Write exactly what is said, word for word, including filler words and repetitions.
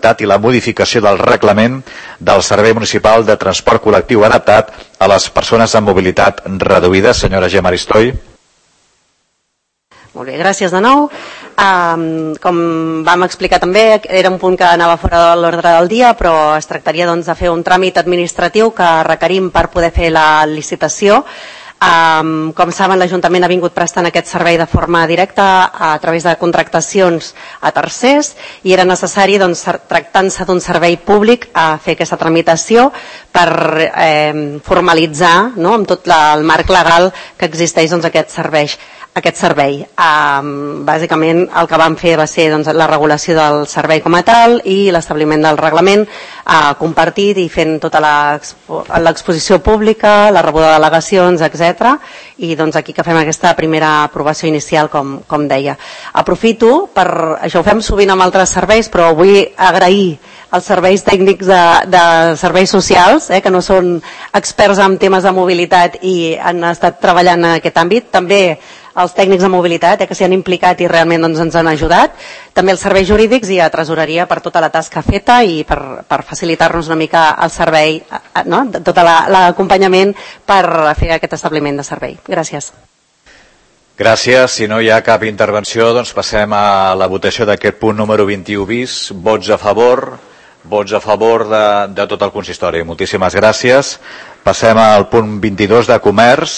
mobilitat i la modificació del reglament del Servei Municipal de Transport Col·lectiu adaptat a les persones amb mobilitat reduïda. Senyora Gemma Aristoi. Molt bé, gràcies de nou. Um, com vam explicar també, era un punt que anava fora de l'ordre del dia, però es tractaria doncs, de fer un tràmit administratiu que requerim per poder fer la licitació. Um, com saben, l'Ajuntament ha vingut prestant aquest servei de forma directa a través de contractacions a tercers i era necessari, doncs, tractant-se d'un servei públic, a fer aquesta tramitació per eh, formalitzar, no?, amb tot la, el marc legal que existeix doncs, aquest servei. aquest servei. Um, bàsicament el que vam fer va ser doncs, la regulació del servei com a tal i l'establiment del reglament uh, compartit i fent tota l'exposició pública, la rebuda de delegacions, etcètera. I doncs, aquí que fem aquesta primera aprovació inicial, com, com deia. Aprofito per... Això ho fem sovint amb altres serveis, però vull agrair els serveis tècnics de, de serveis socials, eh, que no són experts en temes de mobilitat i han estat treballant en aquest àmbit. També els tècnics de mobilitat, eh, que s'hi han implicat i realment doncs, ens han ajudat. També els serveis jurídics i a tresoreria per tota la tasca feta i per, per facilitar-nos una mica el servei, no?, tot l'acompanyament per fer aquest establiment de servei. Gràcies. Gràcies. Si no hi ha cap intervenció, doncs passem a la votació d'aquest punt número vint-i-u bis. Vots a favor, vots a favor de, de tot el consistori. Moltíssimes gràcies. Passem al punt vint-i-dos de comerç.